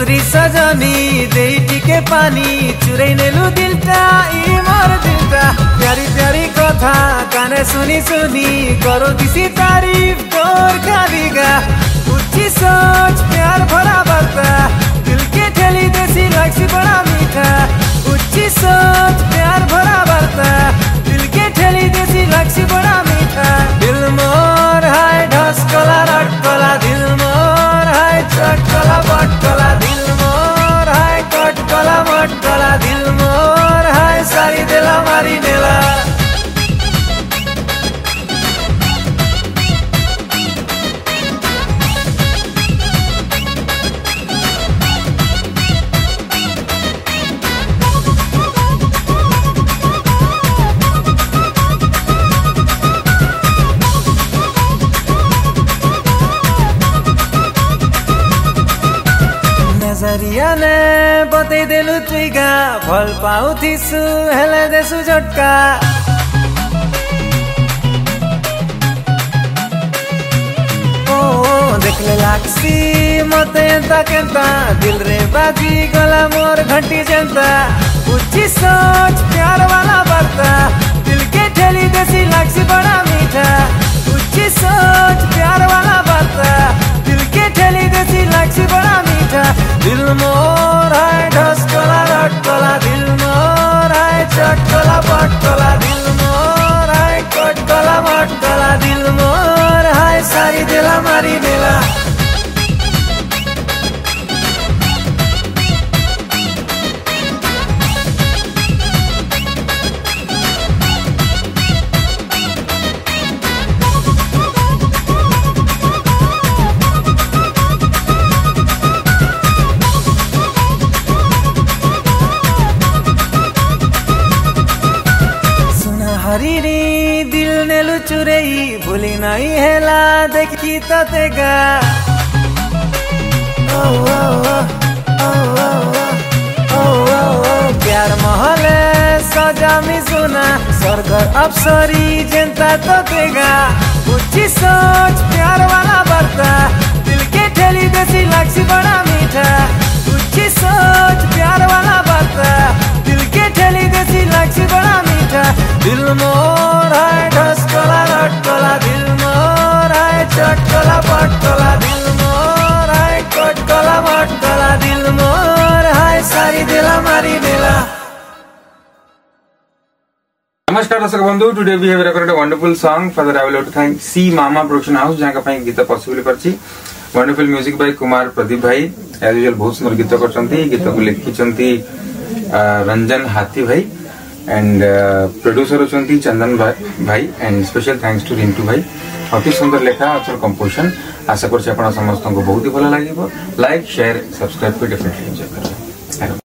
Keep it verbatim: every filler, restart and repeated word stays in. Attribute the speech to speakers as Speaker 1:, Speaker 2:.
Speaker 1: छुरी सजनी दे टिके पानी चुरै नेलु दिलटा ई मोर दिलटा प्यारी प्यारी कथा काने सुनी सुनी करो किसी तारीफ तोर खालीगा उच्ची सोच प्यार भरा बरता दिल के ठेली देसी लक्ष्य बड़ा मीठा उच्ची सोच प्यार भरा बरता दिल के ठेली देसी लक्ष्य बड़ा मीठा दिल मोर हाय ढसकला रटकला दिल मोर हाय चटकला बटकला दिल मोर हाय कटकला मटकला दिल मोर हाय सारी दिला मारी नेला नजरिया ने बतै देलु तुइगा भल पाउथिसु हेले देसु झटका ओ देखले लाक्सी मते एंता केंता दिल रे बाजी गला मोर घंटी जेंता उच्ची सोच प्यार वाला बरता दिल के ठेली देसी लाक्सी बड़ा मीठा उच्ची सोच प्यार वाला बरता दिल के ठेली देसी लाक्सी बड़ा मीठा दिल मोर हाय ढसकला रटकला दिल मोर हाय चटकला बटकला दिल मोर हाय कटकला मटकला दिल मोर हाय सारी दिला मारी नेला हरिणी दिल नेलु चुरई भूली नहीं हेला देखी ततेगा ओ ओ ओ ओ ओ ओ प्यार महले सजामी सुना स्वर्ग अप्सरी जेंता ततेगा उच्ची सोच प्यार वाला बरता दिल के ठेली देसी लक्ष्य बड़ा मीठा उच्ची सोच प्यार वाला बरता दिल के ठेली देसी लक्ष्य बड़ा मीठा दिल मोर हाय ढसकला रटकला दिल मोर हाय चटकला बटकला दिल मोर हाय कटकला मटकला दिल मोर हाय सारी दिला मारी नेला।
Speaker 2: नमस्कार दर्शक बंधु today we have recorded a wonderful song for that I will have to thank C Mama Production House जहाँ का गीत पॉसिबल करछि wonderful music by Kumar Pradeep भाई एज यूजुअल बहुत सुंदर गीत करछंती गीत को लिखिछंती रंजन हाथी भाई एंड प्रोड्यूसर होचंती चंदन भाई and special thanks to Rintu भाई अति सुंदर लेखा अचर कंपोजिशन आशा करछि आपण समस्त को बहुत ही भल लागिबो लाइक शेयर सब्सक्राइब को डेफिनेटली एंजॉय करबो।